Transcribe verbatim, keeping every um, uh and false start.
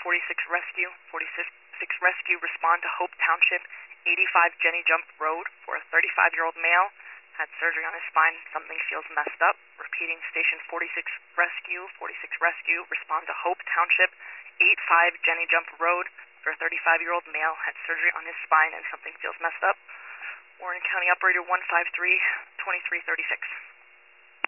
forty-six Rescue. forty-six Rescue, respond to Hope Township, eighty-five Jenny Jump Road for a thirty-five-year-old male. Had surgery on his spine. Something feels messed up. Repeating, Station forty-six Rescue. forty-six Rescue, respond to Hope Township, eighty-five Jenny Jump Road for a thirty-five-year-old male. Had surgery on his spine and something feels messed up. Warren County Operator one five three, twenty-three thirty-six.